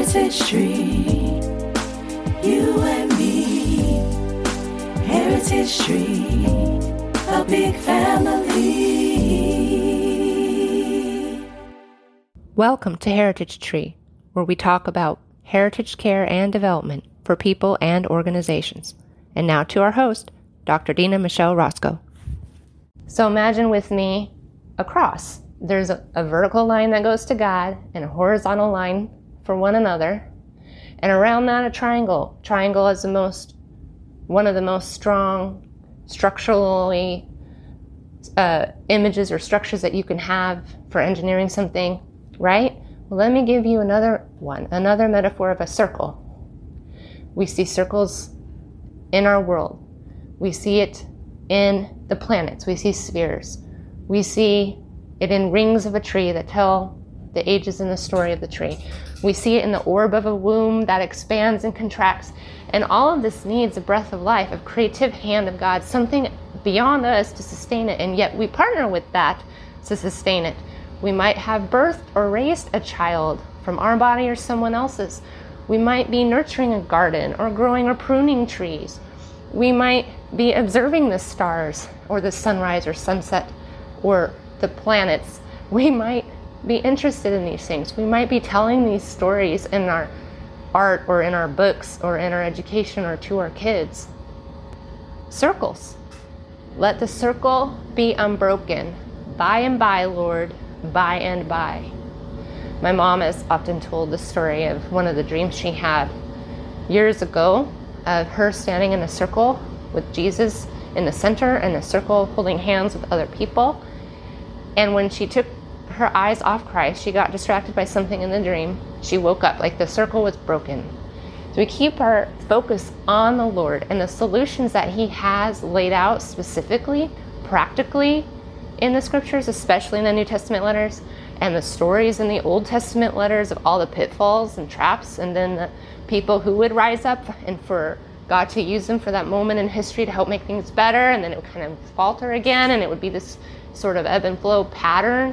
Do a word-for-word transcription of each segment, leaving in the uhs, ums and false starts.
Heritage Tree, you and me. Heritage Tree, a big family. Welcome to Heritage Tree, where we talk about heritage care and development for people and organizations. And now to our host, Doctor Dina Michelle Roscoe. So imagine with me a cross. There's a, a vertical line that goes to God and a horizontal line for one another. And around that, a triangle. Triangle is the most, one of the most strong structurally uh, images or structures that you can have for engineering something, right? Well, let me give you another one, another metaphor of a circle. We see circles in our world. We see it in the planets. We see spheres. We see it in rings of a tree that tell the ages and the story of the tree. We see it in the orb of a womb that expands and contracts. And all of this needs a breath of life, a creative hand of God, something beyond us to sustain it. And yet we partner with that to sustain it. We might have birthed or raised a child from our body or someone else's. We might be nurturing a garden or growing or pruning trees. We might be observing the stars or the sunrise or sunset or the planets. We might be interested in these things. We might be telling these stories in our art or in our books or in our education or to our kids. Circles. Let the circle be unbroken. By and by, Lord, by and by. My mom has often told the story of one of the dreams she had years ago of her standing in a circle with Jesus in the center and a circle holding hands with other people. And when she took her eyes off Christ, she got distracted by something in the dream. She woke up like the circle was broken. So we keep our focus on the Lord and the solutions that He has laid out specifically, practically in the scriptures, especially in the New Testament letters, and the stories in the Old Testament letters of all the pitfalls and traps, and then the people who would rise up and for God to use them for that moment in history to help make things better, and then it would kind of falter again, and it would be this sort of ebb and flow pattern,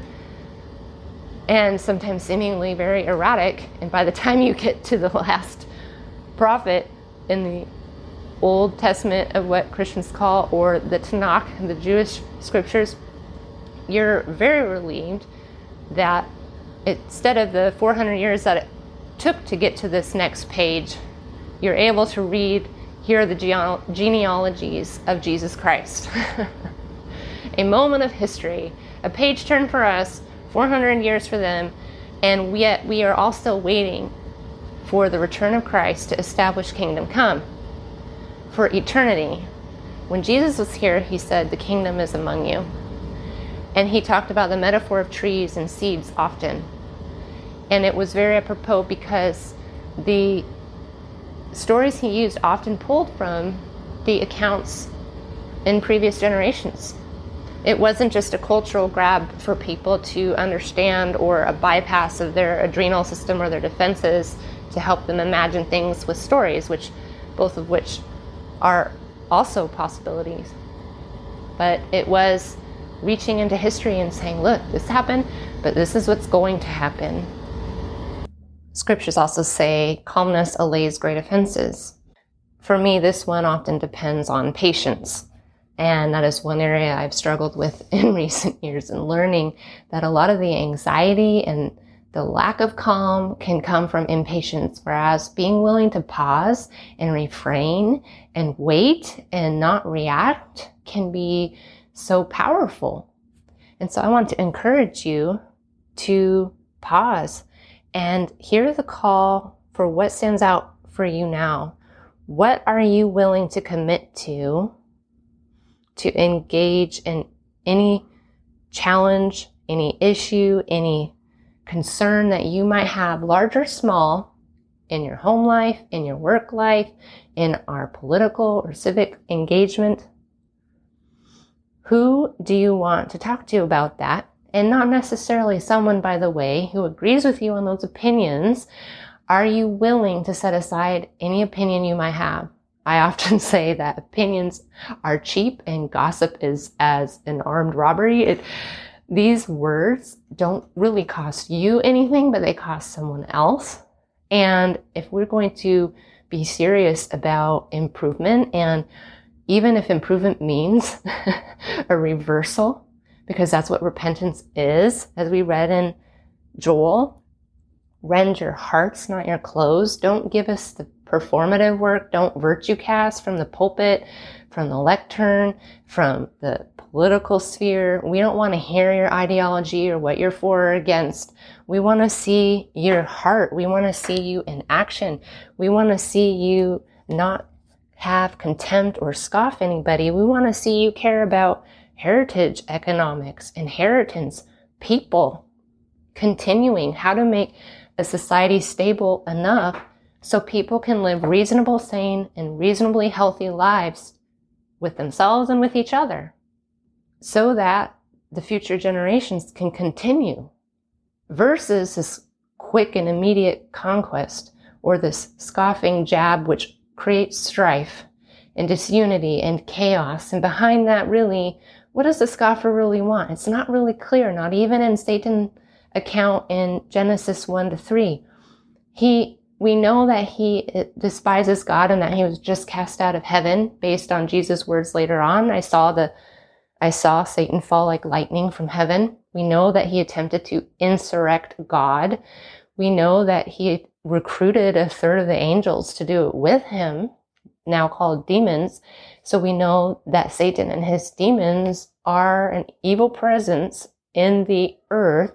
and sometimes seemingly very erratic. And by the time you get to the last prophet in the Old Testament of what Christians call, or the Tanakh, the Jewish scriptures, you're very relieved that instead of the four hundred years that it took to get to this next page, you're able to read, here are the gene- genealogies of Jesus Christ. A moment of history, a page turn for us, four hundred years for them, and yet we are all still waiting for the return of Christ to establish kingdom come for eternity. When Jesus was here, He said, the kingdom is among you. And He talked about the metaphor of trees and seeds often. And it was very apropos because the stories He used often pulled from the accounts in previous generations. It wasn't just a cultural grab for people to understand or a bypass of their adrenal system or their defenses to help them imagine things with stories, which both of which are also possibilities. But it was reaching into history and saying, look, this happened, but this is what's going to happen. Scriptures also say, calmness allays great offenses. For me, this one often depends on patience. And that is one area I've struggled with in recent years, and learning that a lot of the anxiety and the lack of calm can come from impatience, whereas being willing to pause and refrain and wait and not react can be so powerful. And so I want to encourage you to pause and hear the call for what stands out for you now. What are you willing to commit to, to engage in any challenge, any issue, any concern that you might have, large or small, in your home life, in your work life, in our political or civic engagement? Who do you want to talk to about that? And not necessarily someone, by the way, who agrees with you on those opinions. Are you willing to set aside any opinion you might have? I often say that opinions are cheap and gossip is as an armed robbery. It, these words don't really cost you anything, but they cost someone else. And if we're going to be serious about improvement, and even if improvement means a reversal, because that's what repentance is, as we read in Joel, rend your hearts, not your clothes. Don't give us the performative work. Don't virtue cast from the pulpit, from the lectern, from the political sphere. We don't want to hear your ideology or what you're for or against. We want to see your heart. We want to see you in action. We want to see you not have contempt or scoff anybody. We want to see you care about heritage economics, inheritance, people, continuing, how to make a society stable enough so people can live reasonable, sane, and reasonably healthy lives with themselves and with each other, so that the future generations can continue, versus this quick and immediate conquest or this scoffing jab which creates strife and disunity and chaos. And behind that, really, what does the scoffer really want? It's not really clear, not even in Satan's account in Genesis one to three. He, we know that he despises God and that he was just cast out of heaven based on Jesus' words later on. I saw the, I saw Satan fall like lightning from heaven. We know that he attempted to insurrect God. We know that he recruited a third of the angels to do it with him, now called demons. So we know that Satan and his demons are an evil presence in the earth,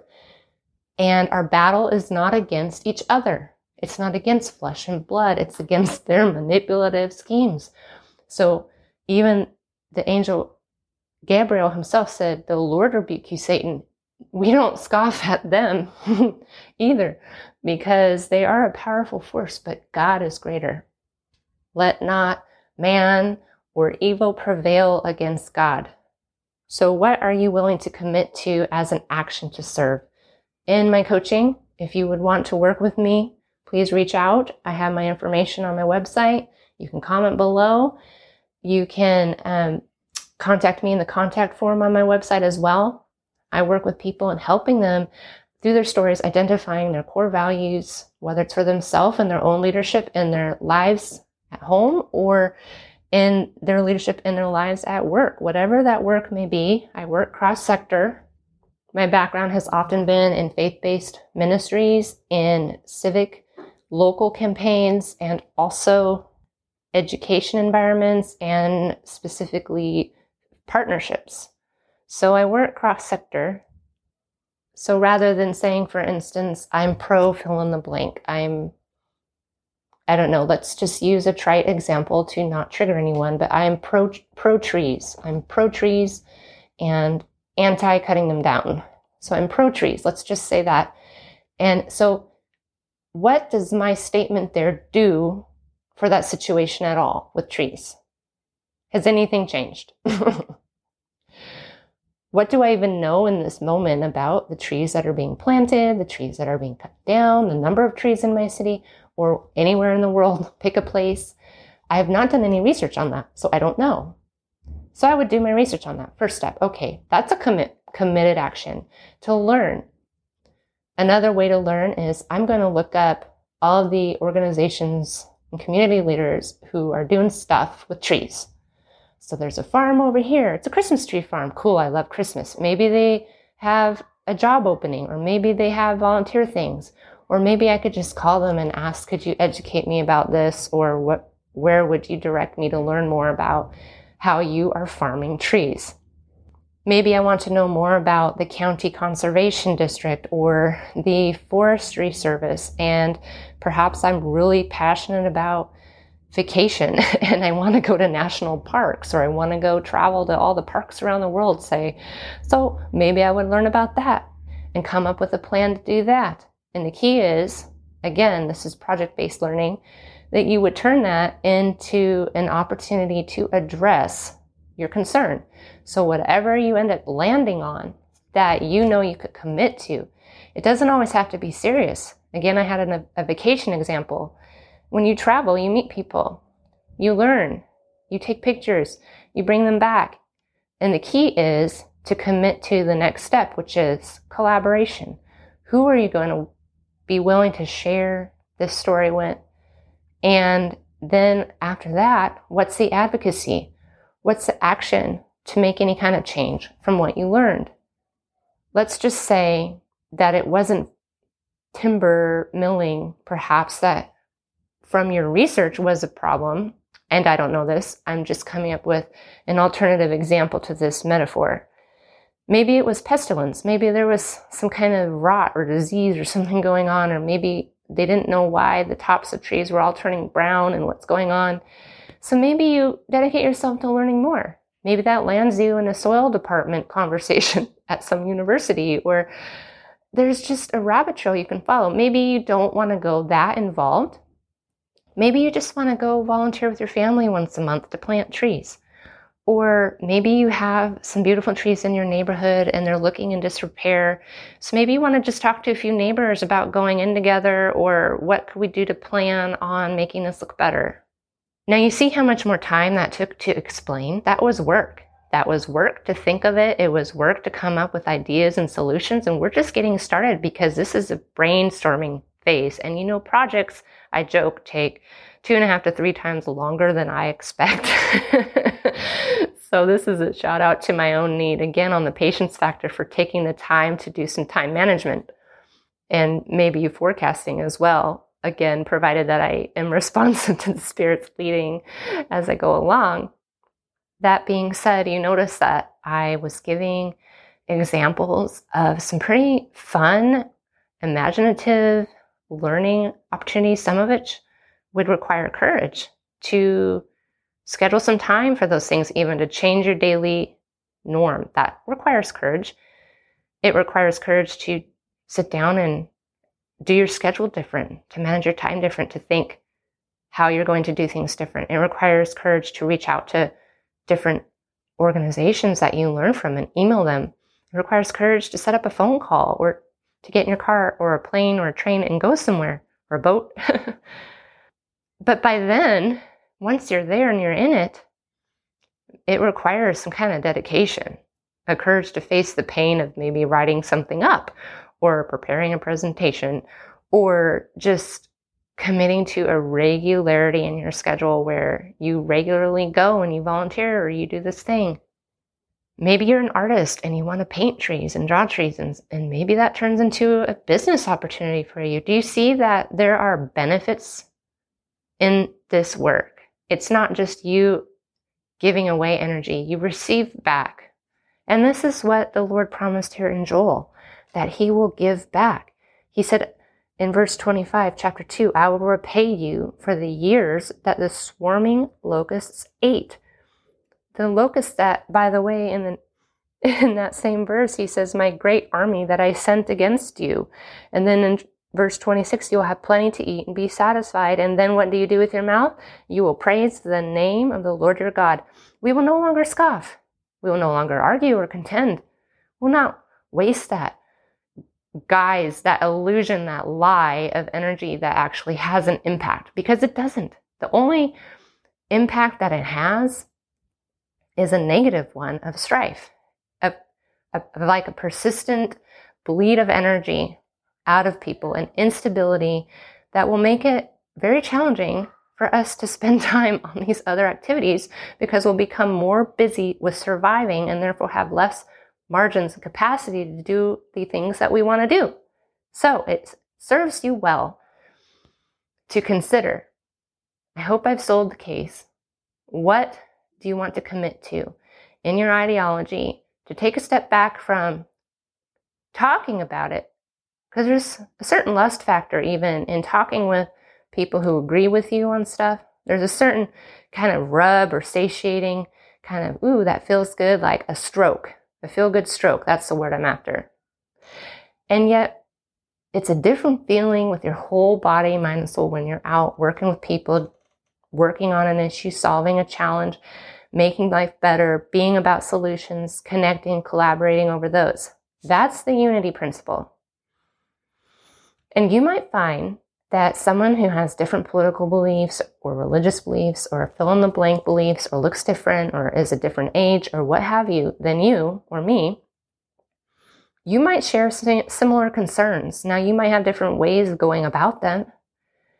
and our battle is not against each other. It's not against flesh and blood. It's against their manipulative schemes. So even the angel Gabriel himself said, "The Lord rebuke you, Satan." We don't scoff at them either, because they are a powerful force, but God is greater. Let not man or evil prevail against God. So what are you willing to commit to as an action to serve? In my coaching, if you would want to work with me, please reach out. I have my information on my website. You can comment below. You can um, contact me in the contact form on my website as well. I work with people and helping them through their stories, identifying their core values, whether it's for themselves and their own leadership in their lives at home or in their leadership in their lives at work, whatever that work may be. I work cross-sector. My background has often been in faith-based ministries, in civic local campaigns, and also education environments, and specifically partnerships. So I work cross-sector. So rather than saying, for instance, I'm pro fill in the blank, I'm, I don't know, let's just use a trite example to not trigger anyone, but I'm pro, pro trees. I'm pro trees and anti cutting them down. So I'm pro trees. Let's just say that. And so what does my statement there do for that situation at all with trees? Has anything changed? What do I even know in this moment about the trees that are being planted, the trees that are being cut down, the number of trees in my city or anywhere in the world? Pick a place. I have not done any research on that, so I don't know. So I would do my research on that. First step. Okay, that's a commit, committed action to learn. Another way to learn is I'm going to look up all of the organizations and community leaders who are doing stuff with trees. So there's a farm over here. It's a Christmas tree farm. Cool, I love Christmas. Maybe they have a job opening, or maybe they have volunteer things, or maybe I could just call them and ask, could you educate me about this, or what? Where would you direct me to learn more about how you are farming trees? Maybe I want to know more about the county conservation district or the forestry service, and perhaps I'm really passionate about vacation and I want to go to national parks, or I want to go travel to all the parks around the world, say. So maybe I would learn about that and come up with a plan to do that. And the key is, again, this is project-based learning, that you would turn that into an opportunity to address your concern. So whatever you end up landing on that you know you could commit to, it doesn't always have to be serious. Again, I had an, a vacation example. When you travel, you meet people, you learn, you take pictures, you bring them back. And the key is to commit to the next step, which is collaboration. Who are you going to be willing to share this story went. And then after that, what's the advocacy? What's the action to make any kind of change from what you learned? Let's just say that it wasn't timber milling, perhaps, that from your research was a problem. And I don't know this. I'm just coming up with an alternative example to this metaphor. Maybe it was pestilence. Maybe there was some kind of rot or disease or something going on, or maybe they didn't know why the tops of trees were all turning brown and what's going on. So maybe you dedicate yourself to learning more. Maybe that lands you in a soil department conversation at some university where there's just a rabbit trail you can follow. Maybe you don't want to go that involved. Maybe you just want to go volunteer with your family once a month to plant trees. Or maybe you have some beautiful trees in your neighborhood and they're looking in disrepair. So maybe you want to just talk to a few neighbors about going in together, or what could we do to plan on making this look better. Now you see how much more time that took to explain. That was work. That was work to think of it. It was work to come up with ideas and solutions. And we're just getting started because this is a brainstorming phase. And you know, projects, I joke, take two and a half to three times longer than I expect. So this is a shout out to my own need, again, on the patience factor, for taking the time to do some time management and maybe forecasting as well. Again, provided that I am responsive to the Spirit's leading as I go along. That being said, you notice that I was giving examples of some pretty fun, imaginative learning opportunities, some of which would require courage to schedule some time for those things, even to change your daily norm. That requires courage. It requires courage to sit down and do your schedule different, to manage your time different, to think how you're going to do things different. It requires courage to reach out to different organizations that you learn from and email them. It requires courage to set up a phone call, or to get in your car or a plane or a train and go somewhere, or a boat. But by then, once you're there and you're in it, it requires some kind of dedication, a courage to face the pain of maybe writing something up, or preparing a presentation, or just committing to a regularity in your schedule where you regularly go and you volunteer or you do this thing. Maybe you're an artist and you want to paint trees and draw trees, and, and maybe that turns into a business opportunity for you. Do you see that there are benefits in this work? It's not just you giving away energy. You receive back. And this is what the Lord promised here in Joel, that he will give back. He said in verse twenty-five, chapter two, I will repay you for the years that the swarming locusts ate. The locusts that, by the way, in the in that same verse, he says, my great army that I sent against you. And then in verse twenty-six, you'll have plenty to eat and be satisfied. And then what do you do with your mouth? You will praise the name of the Lord your God. We will no longer scoff. We will no longer argue or contend. We'll not waste that guise, that illusion, that lie of energy that actually has an impact, because it doesn't. The only impact that it has is a negative one of strife, of, of, of like a persistent bleed of energy out of people, and instability that will make it very challenging for us to spend time on these other activities, because we'll become more busy with surviving and therefore have less margins and capacity to do the things that we want to do. So it serves you well to consider, I hope I've sold the case. What do you want to commit to in your ideology, to take a step back from talking about it? Because there's a certain lust factor even in talking with people who agree with you on stuff. There's a certain kind of rub or satiating kind of, ooh, that feels good, like a stroke, a feel-good stroke. That's the word I'm after. And yet, it's a different feeling with your whole body, mind, and soul when you're out working with people, working on an issue, solving a challenge, making life better, being about solutions, connecting, collaborating over those. That's the unity principle. And you might find that someone who has different political beliefs or religious beliefs or fill-in-the-blank beliefs or looks different or is a different age or what have you than you or me, you might share similar concerns. Now, you might have different ways of going about them.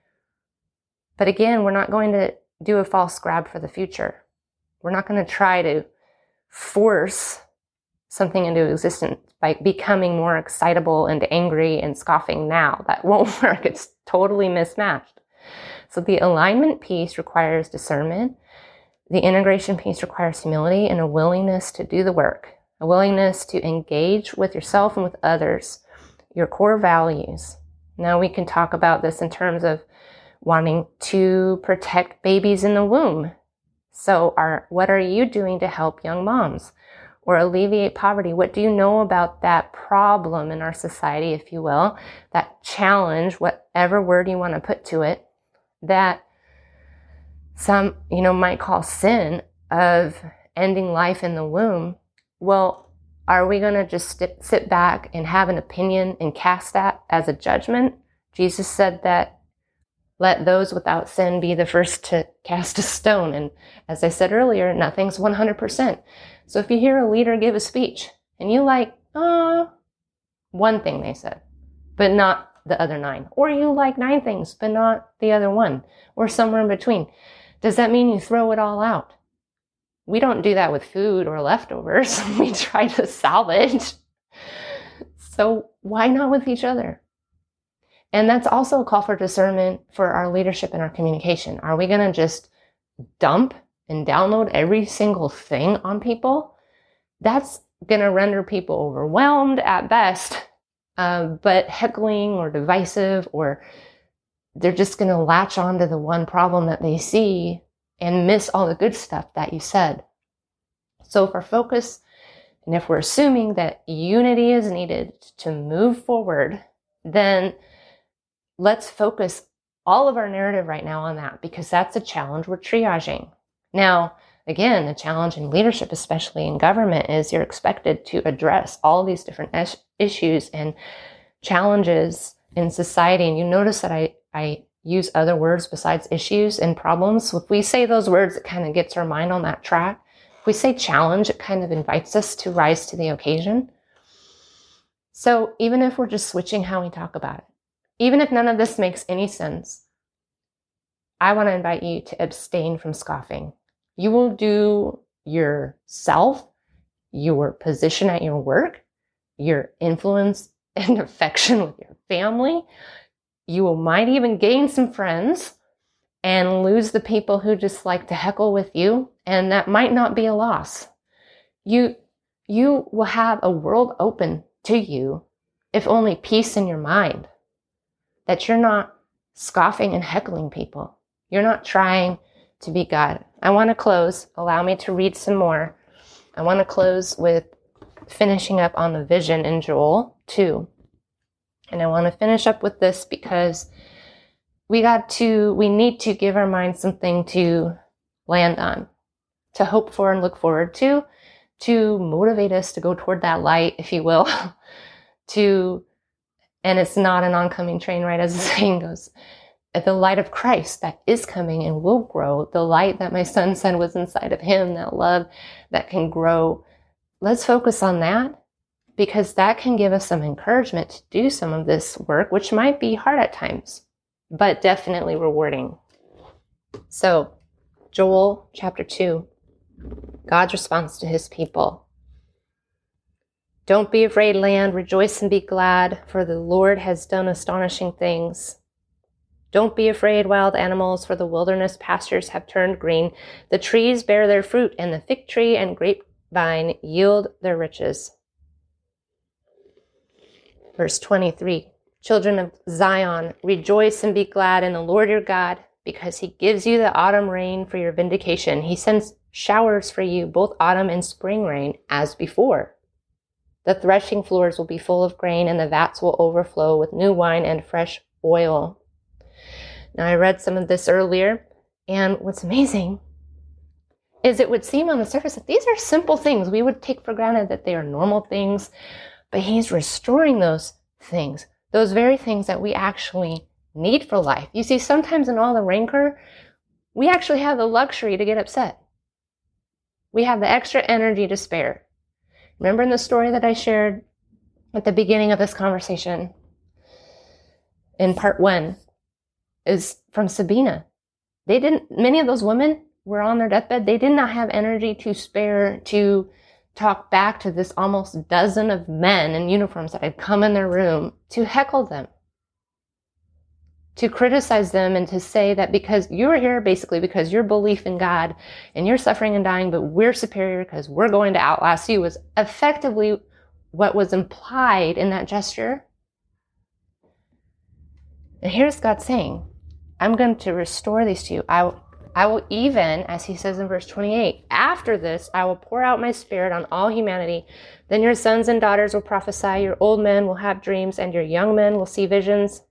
But again, we're not going to do a false grab for the future. We're not going to try to force something into existence by becoming more excitable and angry and scoffing now. That won't work. It's totally mismatched. So the alignment piece requires discernment. The integration piece requires humility and a willingness to do the work, a willingness to engage with yourself and with others, your core values. Now we can talk about this in terms of wanting to protect babies in the womb. So are, what are you doing to help young moms or alleviate poverty? What do you know about that problem in our society, if you will, that challenge, whatever word you want to put to it, that some, you know, might call sin of ending life in the womb? Well, are we going to just sit, sit back and have an opinion and cast that as a judgment? Jesus said that let those without sin be the first to cast a stone. And as I said earlier, nothing's one hundred percent. So if you hear a leader give a speech and you like, oh, one thing they said, but not the other nine, or you like nine things, but not the other one, or somewhere in between, does that mean you throw it all out? We don't do that with food or leftovers. We try to salvage. So why not with each other? And that's also a call for discernment for our leadership and our communication. Are we going to just dump and download every single thing on people? That's going to render people overwhelmed at best, uh, but heckling or divisive, or they're just going to latch onto the one problem that they see and miss all the good stuff that you said. So if our focus, and if we're assuming that unity is needed to move forward, then let's focus all of our narrative right now on that, because that's a challenge we're triaging. Now, again, the challenge in leadership, especially in government, is you're expected to address all these different es- issues and challenges in society. And you notice that I, I use other words besides issues and problems. If we say those words, it kind of gets our mind on that track. If we say challenge, it kind of invites us to rise to the occasion. So even if we're just switching how we talk about it, even if none of this makes any sense, I want to invite you to abstain from scoffing. You will do yourself, your position at your work, your influence and affection with your family. You will might even gain some friends and lose the people who just like to heckle with you, and that might not be a loss. You, you will have a world open to you if only peace in your mind. That you're not scoffing and heckling people. You're not trying to be God. I want to close. Allow me to read some more. I want to close with finishing up on the vision in Joel two. And I want to finish up with this because we got to, we need to give our minds something to land on, to hope for and look forward to, to motivate us to go toward that light, if you will, to And it's not an oncoming train ride, as the saying goes. The light of Christ that is coming and will grow, the light that my son said was inside of him, that love that can grow. Let's focus on that, because that can give us some encouragement to do some of this work, which might be hard at times, but definitely rewarding. So, Joel chapter two, God's response to his people. Don't be afraid, land. Rejoice and be glad, for the Lord has done astonishing things. Don't be afraid, wild animals, for the wilderness pastures have turned green. The trees bear their fruit, and the fig tree and grapevine yield their riches. Verse twenty-three, children of Zion, rejoice and be glad in the Lord your God, because he gives you the autumn rain for your vindication. He sends showers for you, both autumn and spring rain, as before. The threshing floors will be full of grain, and the vats will overflow with new wine and fresh oil. Now, I read some of this earlier, and what's amazing is it would seem on the surface that these are simple things. We would take for granted that they are normal things, but he's restoring those things, those very things that we actually need for life. You see, sometimes in all the rancor, we actually have the luxury to get upset. We have the extra energy to spare. Remember in the story that I shared at the beginning of this conversation in part one is from Sabina. they didn't, many of those women were on their deathbed. They did not have energy to spare to talk back to this almost dozen of men in uniforms that had come in their room to heckle them, to criticize them, and to say that because you're here basically because your belief in God and you're suffering and dying, but we're superior because we're going to outlast you, was effectively what was implied in that gesture. And here's God saying, I'm going to restore these to you. I, I will even, as he says in verse twenty-eight, after this, I will pour out my spirit on all humanity. Then your sons and daughters will prophesy, your old men will have dreams, and your young men will see visions.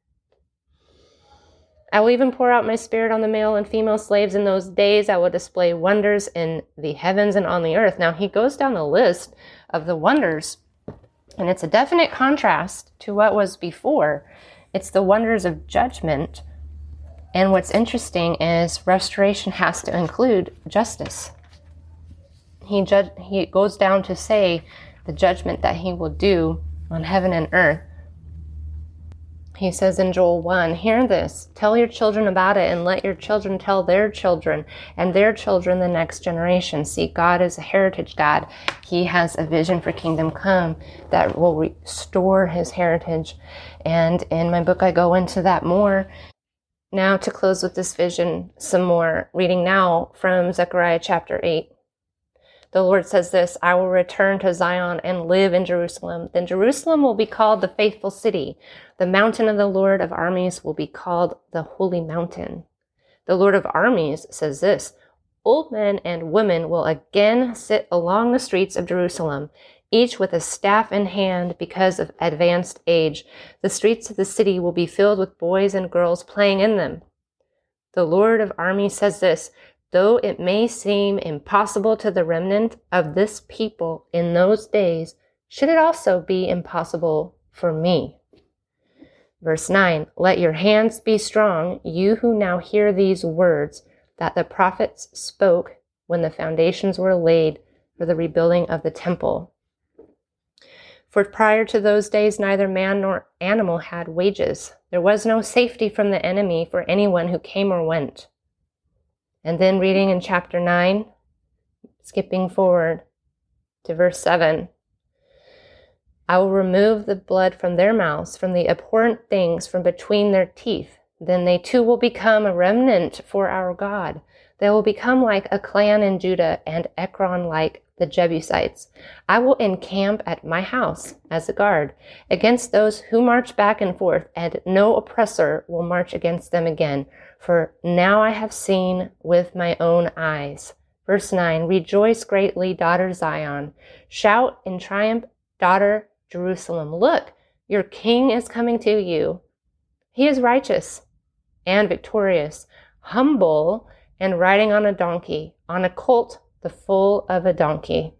I will even pour out my spirit on the male and female slaves in those days. I will display wonders in the heavens and on the earth. Now, he goes down the list of the wonders, and it's a definite contrast to what was before. It's the wonders of judgment. And what's interesting is restoration has to include justice. He judge, he goes down to say the judgment that he will do on heaven and earth. He says in Joel one, hear this, tell your children about it, and let your children tell their children, and their children the next generation. See, God is a heritage God. He has a vision for kingdom come that will restore his heritage. And in my book, I go into that more. Now, to close with this vision some more, reading now from Zechariah chapter eight. The Lord says this, I will return to Zion and live in Jerusalem. Then Jerusalem will be called the faithful city. The mountain of the Lord of armies will be called the holy mountain. The Lord of armies says this, old men and women will again sit along the streets of Jerusalem, each with a staff in hand because of advanced age. The streets of the city will be filled with boys and girls playing in them. The Lord of armies says this, though it may seem impossible to the remnant of this people in those days, should it also be impossible for me? Verse nine, let your hands be strong, you who now hear these words that the prophets spoke when the foundations were laid for the rebuilding of the temple. For prior to those days, neither man nor animal had wages. There was no safety from the enemy for anyone who came or went. And then reading in chapter nine, skipping forward to verse seven, I will remove the blood from their mouths, from the abhorrent things from between their teeth. Then they too will become a remnant for our God. They will become like a clan in Judah, and Ekron like the Jebusites. I will encamp at my house as a guard against those who march back and forth, and no oppressor will march against them again. For now I have seen with my own eyes. Verse nine, rejoice greatly, daughter Zion. Shout in triumph, daughter Jerusalem. Look, your king is coming to you. He is righteous and victorious, humble and riding on a donkey, on a colt, the foal of a donkey.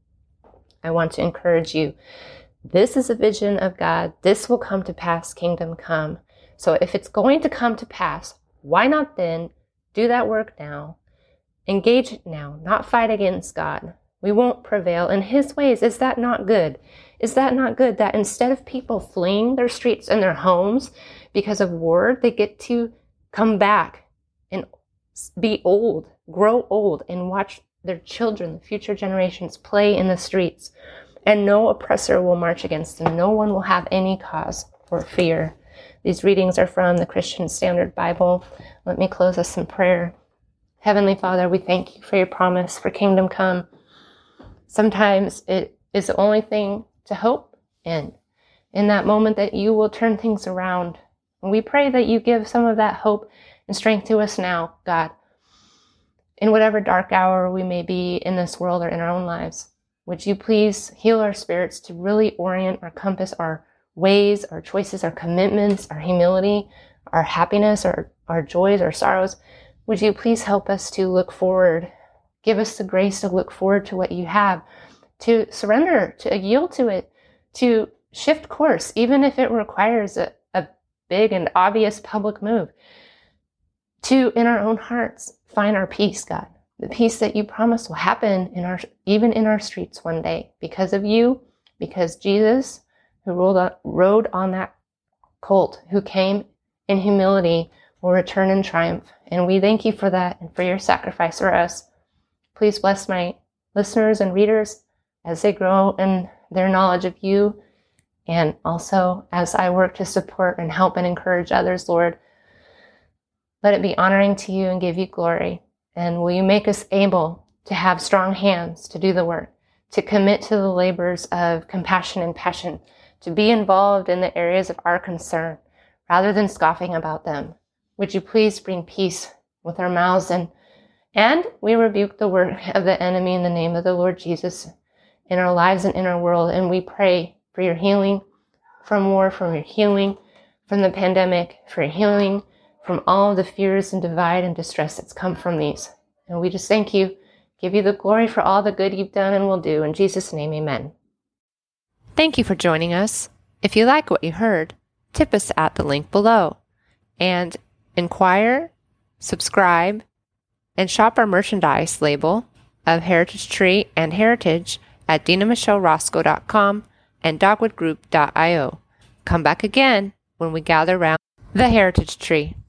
I want to encourage you. This is a vision of God. This will come to pass, kingdom come. So if it's going to come to pass, why not then do that work now? Engage it now, not fight against God. We won't prevail in his ways. Is that not good? Is that not good that instead of people fleeing their streets and their homes because of war, they get to come back and be old, grow old, and watch their children, the future generations, play in the streets, and no oppressor will march against them. No one will have any cause for fear. These readings are from the Christian Standard Bible. Let me close us in prayer. Heavenly Father, we thank you for your promise for kingdom come. Sometimes it is the only thing to hope in, in that moment that you will turn things around. And we pray that you give some of that hope and strength to us now, God. In whatever dark hour we may be in this world or in our own lives, would you please heal our spirits to really orient or compass our ways, our choices, our commitments, our humility, our happiness, our, our joys, our sorrows. Would you please help us to look forward? Give us the grace to look forward to what you have, to surrender, to yield to it, to shift course, even if it requires a, a big and obvious public move, to, in our own hearts, find our peace, God, the peace that you promise will happen in our, even in our streets one day, because of you, because Jesus, who rode on, rode on that colt, who came in humility will return in triumph. And we thank you for that and for your sacrifice for us. Please bless my listeners and readers as they grow in their knowledge of you, and also as I work to support and help and encourage others, Lord. Let it be honoring to you and give you glory. And will you make us able to have strong hands to do the work, to commit to the labors of compassion and passion, to be involved in the areas of our concern rather than scoffing about them. Would you please bring peace with our mouths, and and we rebuke the work of the enemy in the name of the Lord Jesus in our lives and in our world. And we pray for your healing from war, from your healing from the pandemic, for your healing from all of the fears and divide and distress that's come from these. And we just thank you, give you the glory for all the good you've done and will do. In Jesus' name, amen. Thank you for joining us. If you like what you heard, tip us at the link below. And inquire, subscribe, and shop our merchandise label of Heritage Tree and Heritage at dina michelle roscoe dot com and dogwood group dot io. Come back again when we gather around the Heritage Tree.